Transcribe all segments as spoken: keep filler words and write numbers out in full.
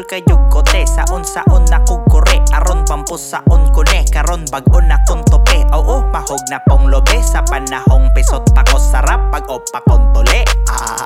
kayog kote saon saon na kugkore aron pampus saon kune karon bag-o na kung tope. Oo, mahog na pong lobe sa panahong pisot pa ko sarap pag opa kontole. Ah.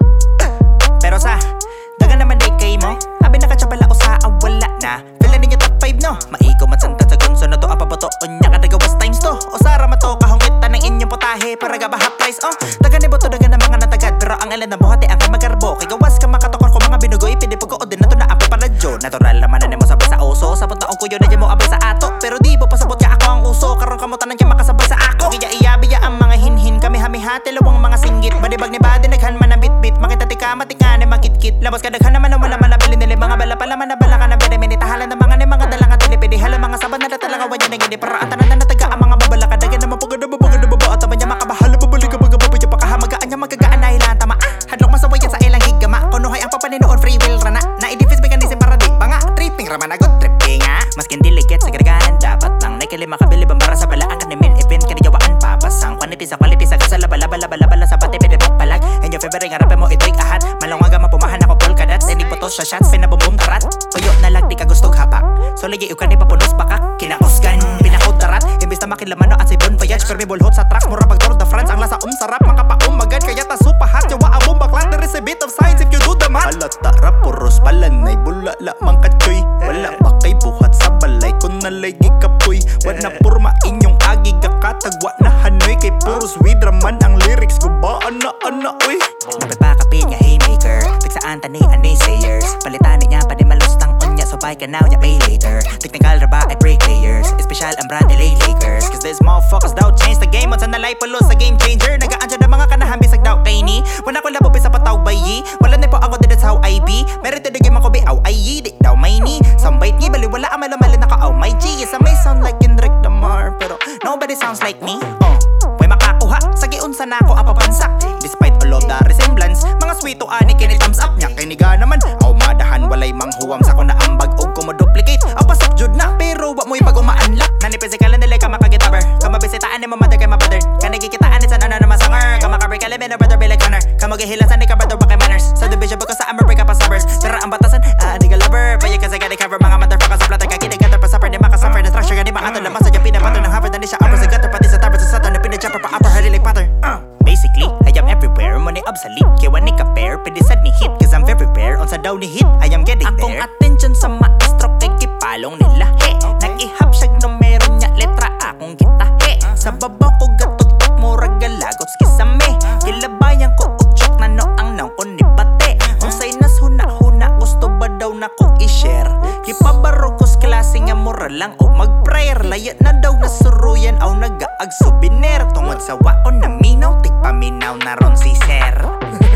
Pero sa daga naman day kay mo abi nakachapala o sa wala na feel ninyo top five no maiko man santa sa gunso na to apaboto unya kadagawas times to o sara mato kahungit ng inyong potahe para gaba half price oh daga ni boto daga na mga natagad pero ang ilan na buhati ang kay magarbo kay gawas ka makatokor ko mga binugoy pidi pag ko din na to na apo para jo natural naman na mo sabay sa uso sa punta ko yun na mo abay sa ato pero di po pasabot ka ako ang uso karon kamutan nang makasabay sa ako kaya iyabiya ang mga hinhin kami hamihati lawang mga singgit badibag ni badi naghan man ang bitbit makita ti ka matikane makitkit labas ka daghan naman wala man nabili nila mga bala pala man nabala ka na bere minitahalan ng mga ni mga dalang at dilipidi hala mga saban na talaga wanya nang hindi para ang tanan na nataga ang mga babala ka dagan naman pagod na babagod na baba at taman niya makabahala babalik ka bagababa niya pakahamagaan niya magagaan na ilan tama ah hadlok masawayan sa ilang higama kunuhay ang papaninoon free will rana na i-defense mechanism para di pa nga tripping raman agot tripping nga maskin diligate sa garagahan dapat lang naikili makabili bambara sa balaan ka ni min event kaniyawaan papasang quantity sa quality sa kasala bala bala bala bala sa bati pwede palag and your favorite nga rape mo ito'y ahad malungaga mapumahan ako polka dots and ipoto sa shots pinabumum karat tuyo na lag di ka gustog hapak so lagi ukan di papunos bakak kinakuskan pinakod darat imbis na makilaman no at si bon voyage pero may bulhot sa tracks mura pag tour de France ang lasa um sarap makapaum magad kaya ta supahat yawa abong baklat there is a bit of science if you do the math halata rap puros palanay bulala mang katsoy wala pa kay buhat sa balay kun nalagi kapoy wala purma inyong agi kakatagwa na hanoy kay puros with raman ang lyrics ko ba ana ana uy napipakapit niya haymaker pigsaan tani anay sayers palitan niya pa di malustang unya so buy ka now niya pay later technical raba ay break layers special ang brand L A Lakers cause these motherfuckers daw change the game once na life palo sa game changer nagaan siya na mga kanahan bisag daw kay ni wala ko labo sa pataw bayi wala na po ako din that's how I be meron to the game ako be aw ay di daw may ni sambait ni bali wala amala mali naka aw my G yes I may sound like Kendrick Lamar pero nobody sounds like me oh way makakuha sa giunsa na ako ang papansak despite all of the resemblance mga sweeto ani kini thumbs up nya kay niga naman aw madahan walay manghuwam sa ko na ambag og ko mo-duplicate aw pasok jud na pero wa mo ipag uma-unlock nani physical na nila ka makagitaber ka mabisitaan ni mamader kay mabader ka nagikitaan ni sa ano na masanger ka makabre ka lebe na brother be like honor ka magihilasan ni ka brother ba kay manners sa division ba ko sa amber break ka pa suburbs pero ang batasan ah di ka lover payag ka sa gani cover mga motherfuckers sa plata ka kinig ka pa suffer di makasuffer na structure gani maato lamang sa japina pattern ng Harvard na siya upper sa gutter pati sa tower sa satan na pinajumper pa upper hali like pattern uh. Basically, I am everywhere, money obsolete kaya wani ka pair, pwede sad ni hit cause I'm very rare, on sa daw ni hit, I am getting there akong attention sa maestro kay kipalong nila he nag-ihap siya numero niya letra akong kita he sa baba ko gatutok murag galagot kisame kilabayan ko utsyok na no ang naong ko ni bate unsay nas huna-huna gusto ba daw na ko i-share kipabaro kos klase nga moral lang o mag-prayer layat na daw na suruyan aw nagaag souvenir tungod sa wa ko na minaw tig paminaw na ron si sir